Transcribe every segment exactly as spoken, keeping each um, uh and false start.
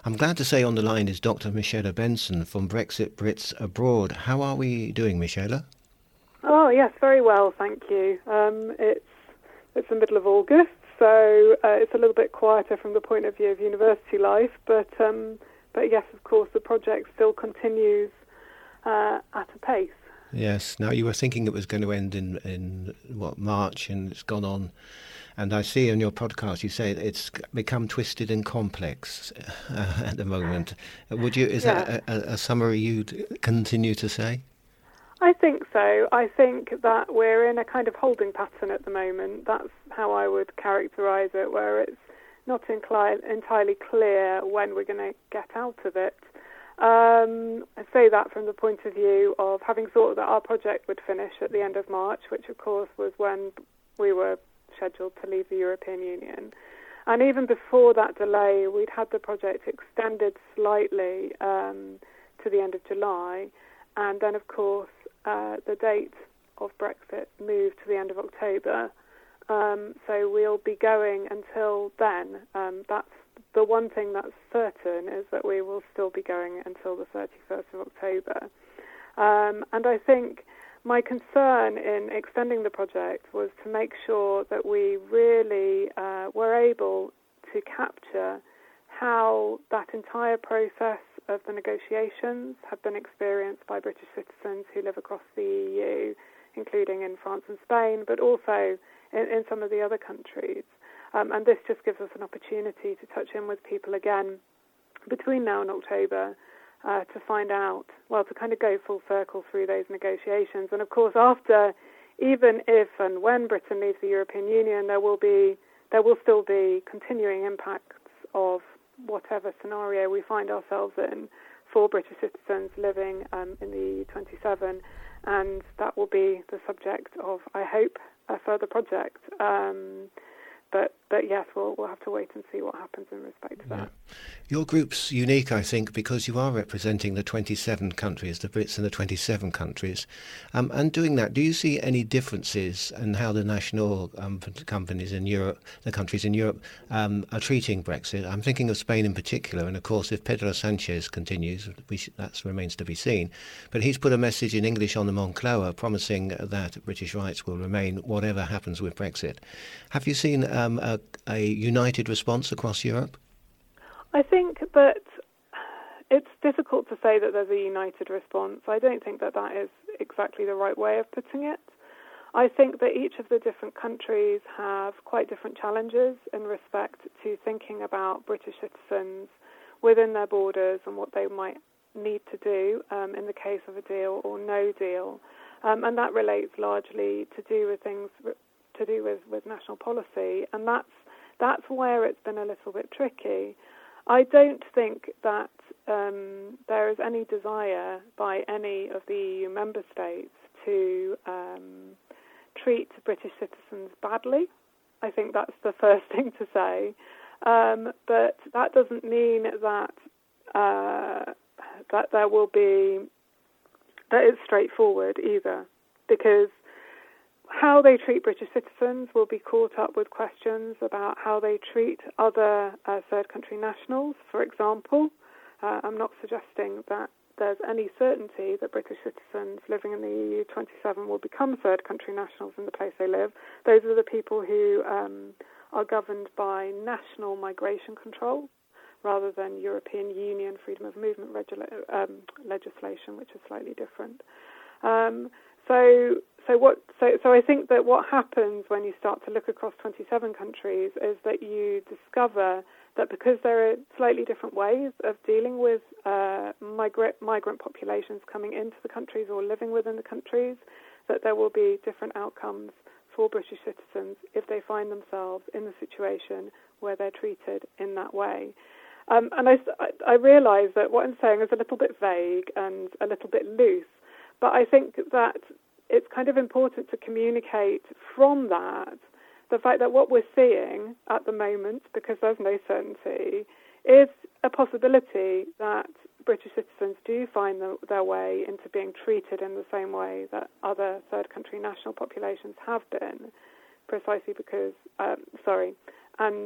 I'm glad to say on the line is Doctor Michela Benson from Brexit Brits Abroad. How are we doing, Michela? Oh, yes, very well, thank you. Um, it's it's the middle of August, so uh, it's a little bit quieter from the point of view of university life, but um, but yes, of course, the project still continues uh, at a pace. Yes. Now, you were thinking it was going to end in, in what, March, and it's gone on. And I see in your podcast you say it's become twisted and complex uh, at the moment. Would you? Is Yeah. that a, a summary you'd continue to say? I think so. I think that we're in a kind of holding pattern at the moment. That's how I would characterise it, where it's not incli- entirely clear when we're going to get out of it. Um, I say that from the point of view of having thought that our project would finish at the end of March, which of course was when we were scheduled to leave the European Union. And even before that delay, we'd had the project extended slightly um, to the end of July. And then, of course, uh, the date of Brexit moved to the end of October. Um, so we'll be going until then. Um, that's the one thing that's certain, is that we will still be going until the thirty-first of October. Um, and I think my concern in extending the project was to make sure that we really uh, were able to capture how that entire process of the negotiations have been experienced by British citizens who live across the E U, including in France and Spain, but also in, in some of the other countries. Um, and this just gives us an opportunity to touch in with people again between now and October uh, to find out, well, to kind of go full circle through those negotiations. And of course, after, even if and when Britain leaves the European Union, there will be, there will still be continuing impacts of whatever scenario we find ourselves in for British citizens living um, in the E U twenty-seven, and that will be the subject of, I hope, a further project. Um, but but yes, we'll we'll have to wait and see what happens in respect to that. Yeah. Your group's unique, I think, because you are representing the twenty-seven countries, the Brits in the twenty-seven countries. Um, and doing that, do you see any differences in how the national um, companies in Europe, the countries in Europe, um, are treating Brexit? I'm thinking of Spain in particular. And of course, if Pedro Sanchez continues, we sh- that remains to be seen. But he's put a message in English on the Moncloa promising that British rights will remain whatever happens with Brexit. Have you seen um, a, a united response across Europe? I think that it's difficult to say that there's a united response. I don't think that that is exactly the right way of putting it. I think that each of the different countries have quite different challenges in respect to thinking about British citizens within their borders and what they might need to do um, in the case of a deal or no deal. Um, and that relates largely to do with things to do with, with national policy. And that's that's where it's been a little bit tricky. I don't think that um, there is any desire by any of the E U member states to um, treat British citizens badly. I think that's the first thing to say. Um, but that doesn't mean that uh, that there will be, that it's straightforward either, because how they treat British citizens will be caught up with questions about how they treat other uh, third country nationals, for example. Uh, I'm not suggesting that there's any certainty that British citizens living in the E U twenty-seven will become third country nationals in the place they live. Those are the people who um, are governed by national migration control rather than European Union freedom of movement regula- um, legislation, which is slightly different. Um, so So what? So, so I think that what happens when you start to look across twenty-seven countries is that you discover that because there are slightly different ways of dealing with uh, migrant migrant populations coming into the countries or living within the countries, that there will be different outcomes for British citizens if they find themselves in the situation where they're treated in that way. Um, and I, I realise that what I'm saying is a little bit vague and a little bit loose, but I think that it's kind of important to communicate from that the fact that what we're seeing at the moment, because there's no certainty, is a possibility that British citizens do find the, their way into being treated in the same way that other third country national populations have been, precisely because, um, sorry, and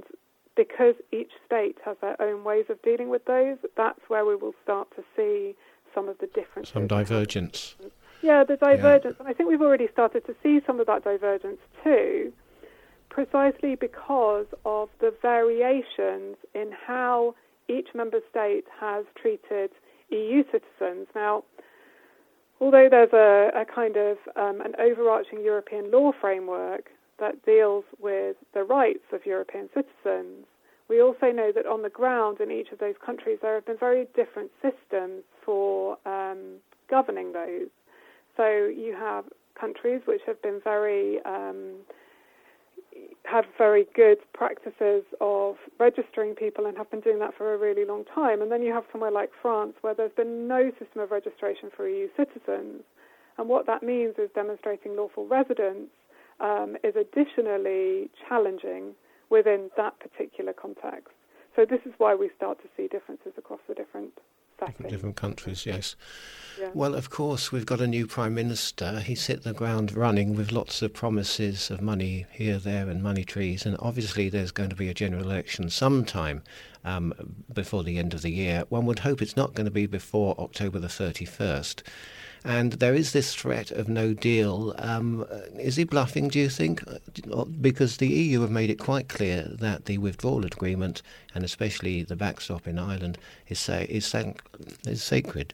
because each state has their own ways of dealing with those, that's where we will start to see some of the differences. Some divergence. Yeah, the divergence. Yeah. And I think we've already started to see some of that divergence too, precisely because of the variations in how each member state has treated E U citizens. Now, although there's a, a kind of um, an overarching European law framework that deals with the rights of European citizens, we also know that on the ground in each of those countries there have been very different systems for um, governing those. So you have countries which have been very um, have very good practices of registering people and have been doing that for a really long time. And then you have somewhere like France where there's been no system of registration for E U citizens. And what that means is demonstrating lawful residence um, is additionally challenging within that particular context. So this is why we start to see differences across the different settings. Different countries, yes. Yeah. Well, of course, we've got a new Prime Minister. He's hit the ground running with lots of promises of money here, there and money trees. And obviously there's going to be a general election sometime um, before the end of the year. One would hope it's not going to be before October the thirty-first. And there is this threat of no deal. Um, is he bluffing, do you think? Because the E U have made it quite clear that the withdrawal agreement, and especially the backstop in Ireland, is, say, is, sac- is sacred.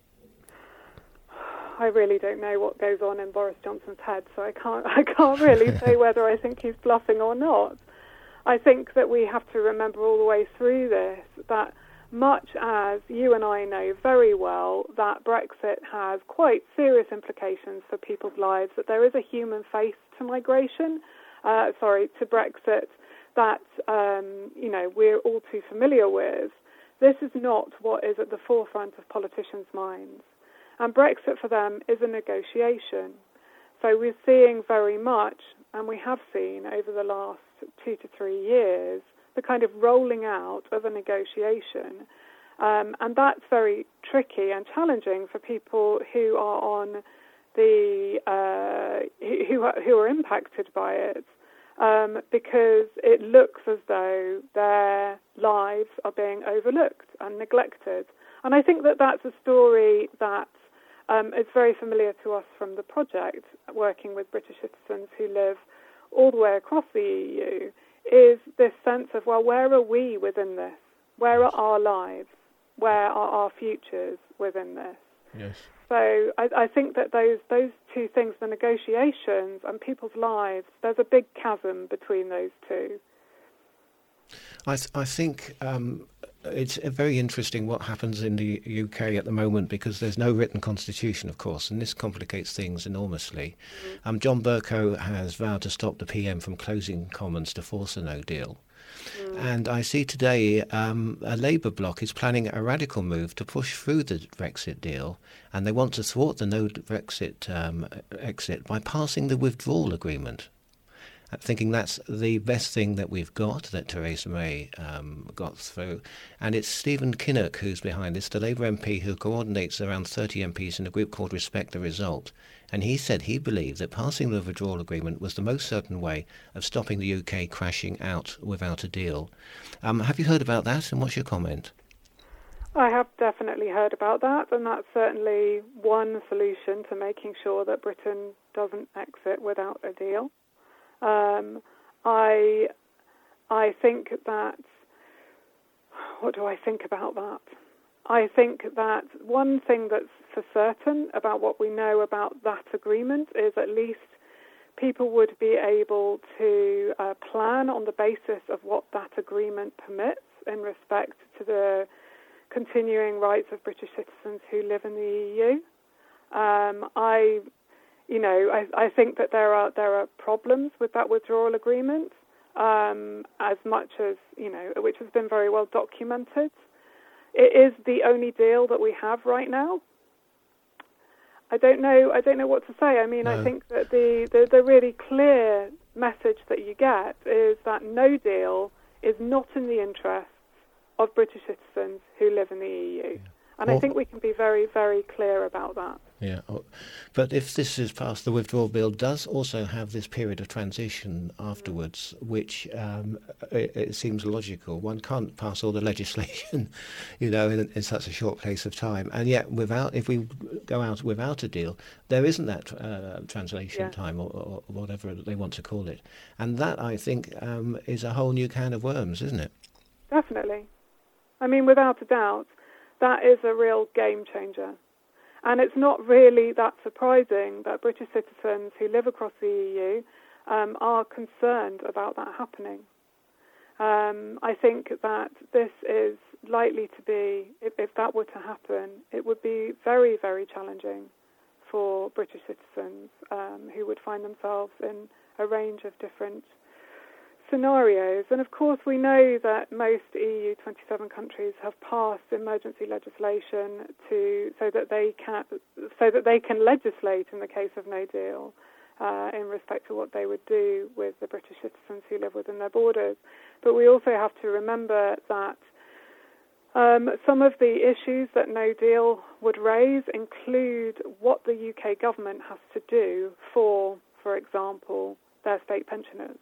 I really don't know what goes on in Boris Johnson's head, so I can't I can't really say whether I think he's bluffing or not. I think that we have to remember all the way through this that much as you and I know very well that Brexit has quite serious implications for people's lives, that there is a human face to migration, uh, sorry, to Brexit, that, um, you know, we're all too familiar with, this is not what is at the forefront of politicians' minds. And Brexit for them is a negotiation. So we're seeing very much, and we have seen over the last two to three years, the kind of rolling out of a negotiation. Um, and that's very tricky and challenging for people who are on the, uh, who, are, who are impacted by it, um, because it looks as though their lives are being overlooked and neglected. And I think that that's a story that um, is very familiar to us from the project, working with British citizens who live all the way across the E U, is this sense of, well, where are we within this? Where are our lives? Where are our futures within this? Yes. So I, I think that those those two things, the negotiations and people's lives, there's a big chasm between those two. I th- I think um, it's very interesting what happens in the U K at the moment, because there's no written constitution, of course, and this complicates things enormously. Mm-hmm. Um, John Bercow has vowed to stop the P M from closing Commons to force a no deal. Mm. And I see today um, a Labour bloc is planning a radical move to push through the Brexit deal, and they want to thwart the no Brexit um, exit by passing the withdrawal agreement, thinking that's the best thing that we've got, that Theresa May um, got through. And it's Stephen Kinnock who's behind this, the Labour M P who coordinates around thirty M Ps in a group called Respect the Result. And he said he believed that passing the withdrawal agreement was the most certain way of stopping the U K crashing out without a deal. Um, have you heard about that, and what's your comment? I have definitely heard about that, and that's certainly one solution to making sure that Britain doesn't exit without a deal. Um, I, I think that, what do I think about that? I think that one thing that's for certain about what we know about that agreement is at least people would be able to uh, plan on the basis of what that agreement permits in respect to the continuing rights of British citizens who live in the E U. Um, I You know, I, I think that there are there are problems with that withdrawal agreement, um, as much as, you know, which has been very well documented. It is the only deal that we have right now. I don't know. I don't know what to say. I mean, no. I think that the, the the really clear message that you get is that no deal is not in the interests of British citizens who live in the E U. Yeah. And or, I think we can be very, very clear about that. Yeah, but if this is passed, the withdrawal bill does also have this period of transition afterwards, which um, it, it seems logical. One can't pass all the legislation, you know, in, in such a short place of time. And yet, without, if we go out without a deal, there isn't that uh, translation yeah. time or, or whatever they want to call it. And that, I think, um, is a whole new can of worms, isn't it? Definitely. I mean, without a doubt, that is a real game changer. And it's not really that surprising that British citizens who live across the E U um, are concerned about that happening. Um, I think that this is likely to be, if, if that were to happen, it would be very, very challenging for British citizens um, who would find themselves in a range of different scenarios. And of course we know that most E U twenty-seven countries have passed emergency legislation to so that they can so that they can legislate in the case of no deal uh, in respect to what they would do with the British citizens who live within their borders. But we also have to remember that um, some of the issues that no deal would raise include what the U K government has to do for, for example, their state pensioners.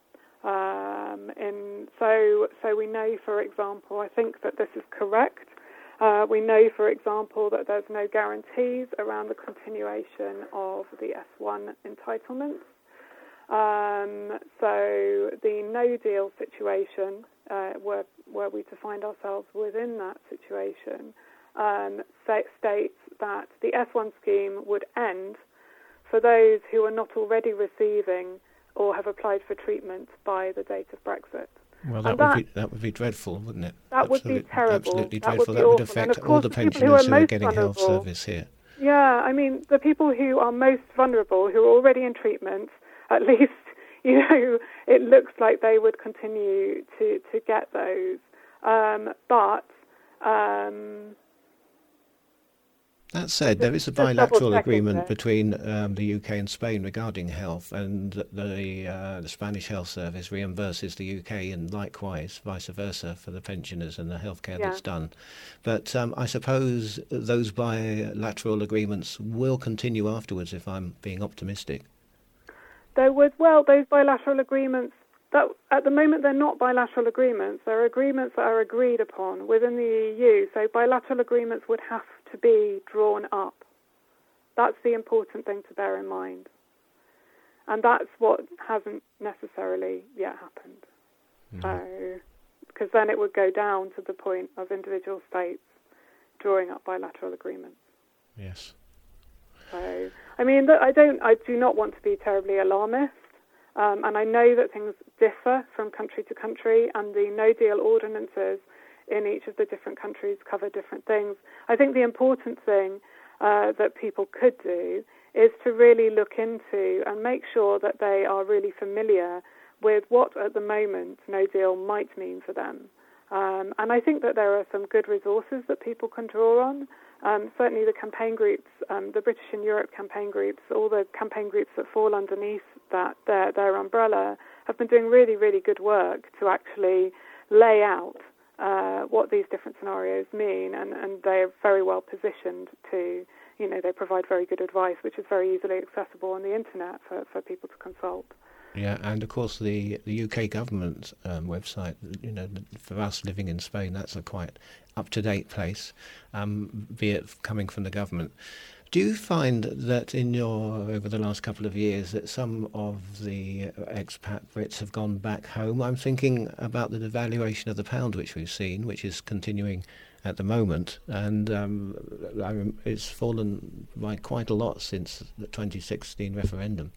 Um, in, so, so we know, for example, I think that this is correct. Uh, we know, for example, that there's no guarantees around the continuation of the S one entitlements. Um, so the no deal situation, uh, were, were we to find ourselves within that situation, um, states that the S one scheme would end for those who are not already receiving or have applied for treatment by the date of Brexit. Well, that, that would be that would be dreadful, wouldn't it? That Absolute, would be terrible. Absolutely that dreadful. Would that would awful. affect course, all the pensioners who are, who are getting health service here. Yeah, I mean, the people who are most vulnerable, who are already in treatment, at least, you know, it looks like they would continue to, to get those. Um, but... Um, That said, there is a bilateral agreement between um, the U K and Spain regarding health, and the uh, the Spanish health service reimburses the U K, and likewise, vice versa, for the pensioners and the healthcare yeah. that's done. But um, I suppose those bilateral agreements will continue afterwards, if I'm being optimistic. There would, well, those bilateral agreements, that, at the moment they're not bilateral agreements. They're agreements that are agreed upon within the E U. So bilateral agreements would have to be drawn up. That's the important thing to bear in mind. And that's what hasn't necessarily yet happened. Mm. So, because then it would go down to the point of individual states drawing up bilateral agreements. Yes. So, I mean, I don't, I do not want to be terribly alarmist. Um, and I know that things differ from country to country, and the no-deal ordinances in each of the different countries cover different things. I think the important thing uh, that people could do is to really look into and make sure that they are really familiar with what, at the moment, no deal might mean for them. Um, and I think that there are some good resources that people can draw on. Um, certainly the campaign groups, um, the British in Europe campaign groups, all the campaign groups that fall underneath that their, their umbrella have been doing really, really good work to actually lay out uh, what these different scenarios mean, and, and they're very well positioned to, you know, they provide very good advice, which is very easily accessible on the internet for, for people to consult. Yeah, and of course the, the U K government um, website, you know, for us living in Spain, that's a quite up-to-date place, um, be it coming from the government. Do you find that in your, over the last couple of years, that some of the expat Brits have gone back home? I'm thinking about the devaluation of the pound, which we've seen, which is continuing at the moment, and um, it's fallen by quite a lot since the twenty sixteen referendum.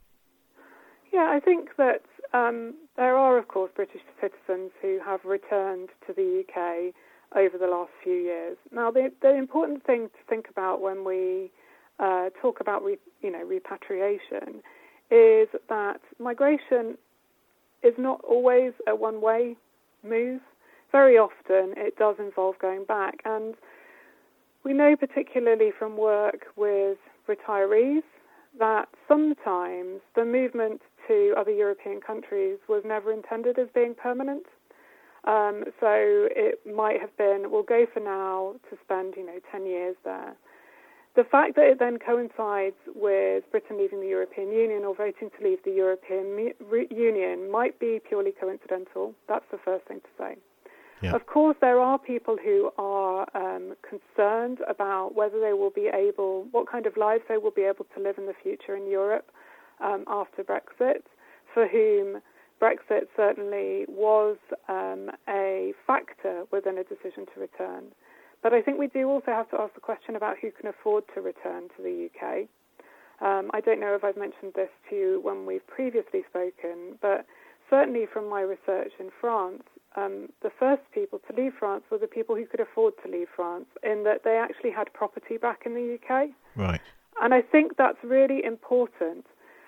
Yeah, I think that um, there are, of course, British citizens who have returned to the U K over the last few years. Now, the, the important thing to think about when we uh, talk about re, you know, repatriation is that migration is not always a one-way move. Very often it does involve going back. And we know particularly from work with retirees that sometimes the movement to other European countries was never intended as being permanent. Um, so it might have been, we'll go for now to spend, you know, ten years there. The fact that it then coincides with Britain leaving the European Union or voting to leave the European Union might be purely coincidental. That's the first thing to say. Yeah. Of course, there are people who are um, concerned about whether they will be able, what kind of lives they will be able to live in the future in Europe um, after Brexit, for whom Brexit certainly was um, a factor within a decision to return. But I think we do also have to ask the question about who can afford to return to the U K. Um, I don't know if I've mentioned this to you when we've previously spoken, but certainly from my research in France, um, the first people to leave France were the people who could afford to leave France, in that they actually had property back in the U K. Right. And I think that's really important.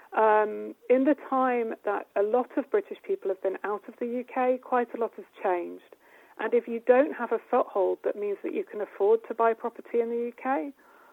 Um, in the time that a lot of British people have been out of the U K, quite a lot has changed. And if you don't have a foothold that means that you can afford to buy property in the U K,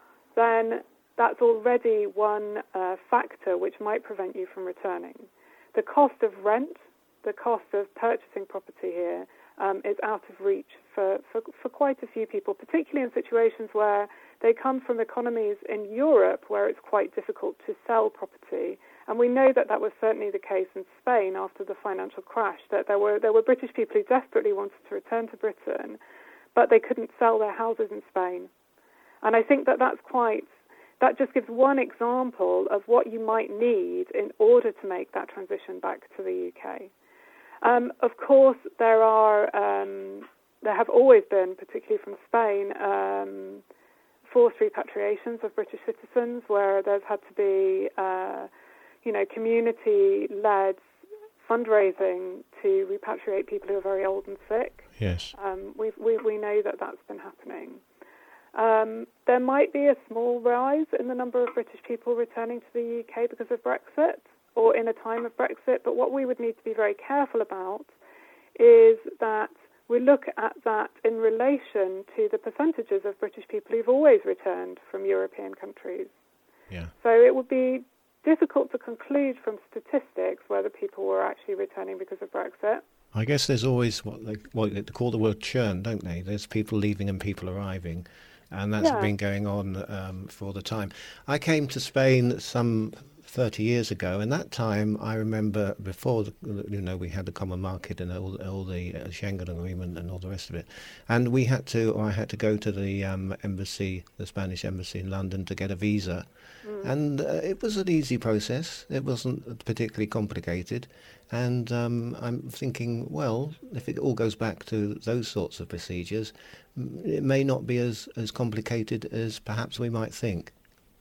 then that's already one uh, factor which might prevent you from returning. The cost of rent, the cost of purchasing property here um, is out of reach for, for, for quite a few people, particularly in situations where they come from economies in Europe where it's quite difficult to sell property. And we know that that was certainly the case in Spain after the financial crash, that there were there were British people who desperately wanted to return to Britain, but they couldn't sell their houses in Spain. And I think that that's quite, that just gives one example of what you might need in order to make that transition back to the U K. Um, of course, there are, um, there have always been, particularly from Spain, um, forced repatriations of British citizens where there's had to be uh, you know, community-led fundraising to repatriate people who are very old and sick. Yes. Um, we we we know that that's been happening. Um, there might be a small rise in the number of British people returning to the U K because of Brexit or in a time of Brexit, but what we would need to be very careful about is that we look at that in relation to the percentages of British people who've always returned from European countries. Yeah. So it would be difficult to conclude from statistics whether people were actually returning because of Brexit. I guess there's always what they, what they call the word churn, don't they? There's people leaving and people arriving, and that's yeah. been going on um, for all the time. I came to Spain some thirty years ago, and that time I remember before the, you know we had the common market and all, all the uh, Schengen agreement and all the rest of it, and we had to or I had to go to the um, embassy, the Spanish embassy in London, to get a visa. Mm. And uh, it was an easy process. It wasn't particularly complicated. And um, I'm thinking, well, if it all goes back to those sorts of procedures, it may not be as, as complicated as perhaps we might think.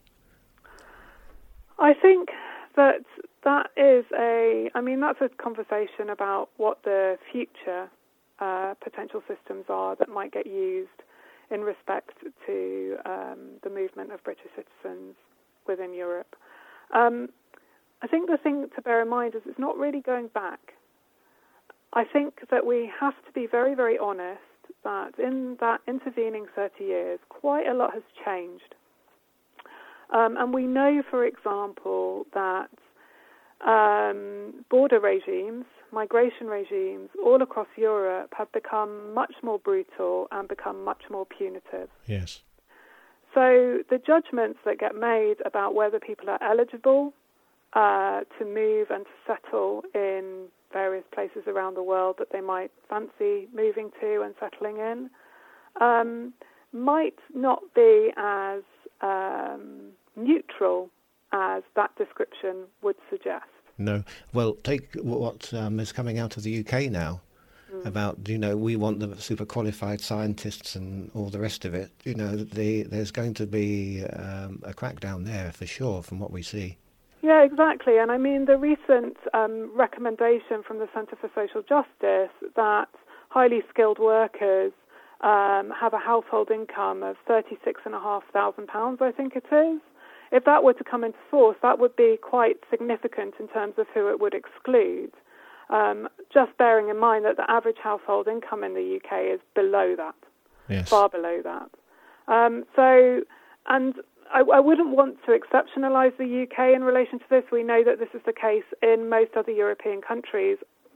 I think that that is a, I mean, that's a conversation about what the future uh, potential systems are that might get used in respect to um, the movement of British citizens within Europe. Um, I think the thing to bear in mind is it's not really going back. I think that we have to be very, very honest that in that intervening thirty years, quite a lot has changed. Um, and we know, for example, that um, border regimes, migration regimes all across Europe have become much more brutal and become much more punitive. Yes. So the judgments that get made about whether people are eligible uh, to move and to settle in various places around the world that they might fancy moving to and settling in um, might not be as um, neutral as that description would suggest. No. Well, take what um, is coming out of the U K now. About, you know, we want the super qualified scientists and all the rest of it. You know, the, there's going to be um, a crackdown there for sure from what we see. Yeah, exactly. And I mean, the recent um, recommendation from the Centre for Social Justice that highly skilled workers um, have a household income of thirty-six thousand five hundred pounds, I think it is. If that were to come into force, that would be quite significant in terms of who it would exclude. Um, just bearing in mind that the average household income in the U K is below that, yes. far below that. Um, so, and I, I wouldn't want to exceptionalise the U K in relation to this. We know that this is the case in most other European countries.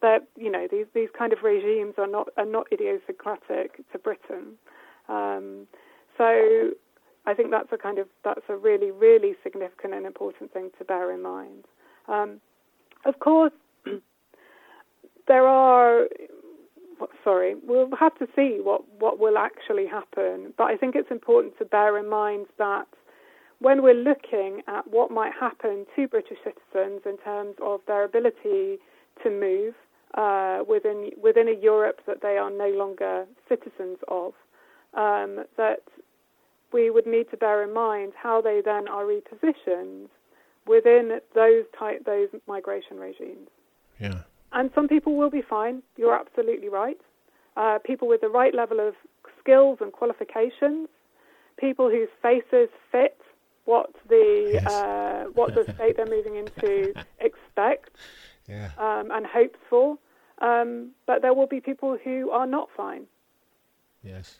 that, you know, these, these kind of regimes are not are not idiosyncratic to Britain. Um, so I think that's a kind of that's a really really significant and important thing to bear in mind. Um, of course, there are. Sorry, we'll have to see what, what will actually happen. But I think it's important to bear in mind that when we're looking at what might happen to British citizens in terms of their ability to move uh, within within a Europe that they are no longer citizens of, um, that we would need to bear in mind how they then are repositioned within those type those migration regimes. Yeah. And some people will be fine. You're absolutely right. Uh, people with the right level of skills and qualifications, people whose faces fit what the Yes. uh, what the state they're moving into expects Yeah. um, and hopes for. Um, but there will be people who are not fine. Yes.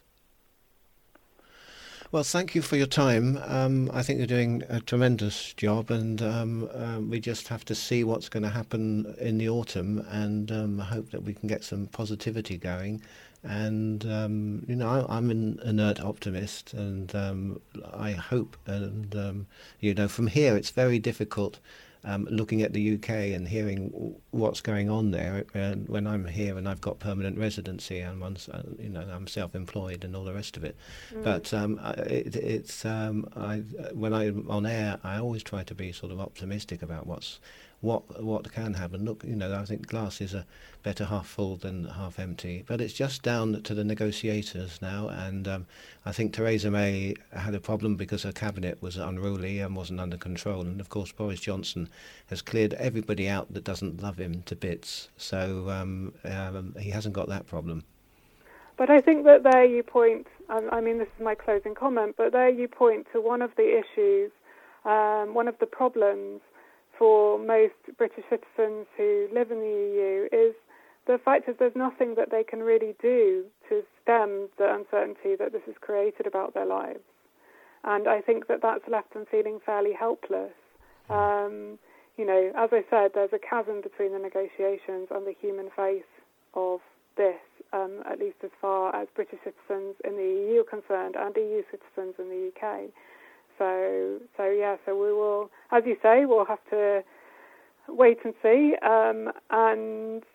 Well, thank you for your time. Um, I think you're doing a tremendous job, and um, um, we just have to see what's going to happen in the autumn, and um, hope that we can get some positivity going. And um, you know, I, I'm an inert optimist, and um, I hope. And um, you know, from here, it's very difficult. Um, looking at the U K and hearing w- what's going on there, and when I'm here and I've got permanent residency and once, uh, you know, I'm self-employed and all the rest of it. Mm. But um, I- it, it's um, I when I'm on air, I always try to be sort of optimistic about what's what what can happen. Look, you know, I think glass is a better half full than half empty. But it's just down to the negotiators now, and um, I think Theresa May had a problem because her cabinet was unruly and wasn't under control, and of course Boris Johnson has cleared everybody out that doesn't love him to bits. So um, um, he hasn't got that problem. But I think that there you point, um, I mean, this is my closing comment, but there you point to one of the issues, um, one of the problems for most British citizens who live in the E U is the fact is there's nothing that they can really do to stem the uncertainty that this has created about their lives. And I think that that's left them feeling fairly helpless. Um, you know, as I said, there's a chasm between the negotiations and the human face of this, um, at least as far as British citizens in the E U are concerned and E U citizens in the U K. So, so yeah, so we will, as you say, we'll have to wait and see. Um, and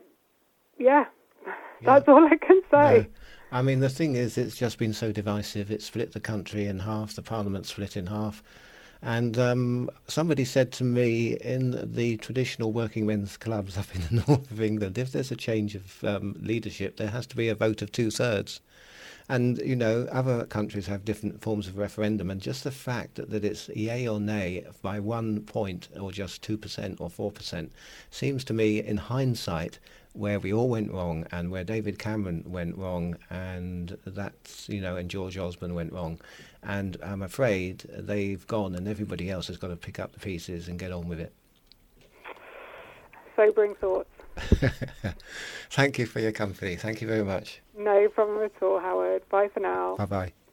yeah, that's Yeah. all I can say. No. I mean, the thing is, it's just been so divisive. It's split the country in half. The Parliament's split in half. And um, somebody said to me, in the traditional working men's clubs up in the north of England, if there's a change of um, leadership, there has to be a vote of two-thirds. And, you know, other countries have different forms of referendum, and just the fact that, that it's yay or nay by one point or just two percent or four percent seems to me, in hindsight, where we all went wrong and where David Cameron went wrong, and that's, you know, and George Osborne went wrong. And I'm afraid they've gone, and everybody else has got to pick up the pieces and get on with it. Sobering thoughts. Thank you for your company. Thank you very much. No problem at all, Howard. Bye for now. Bye-bye.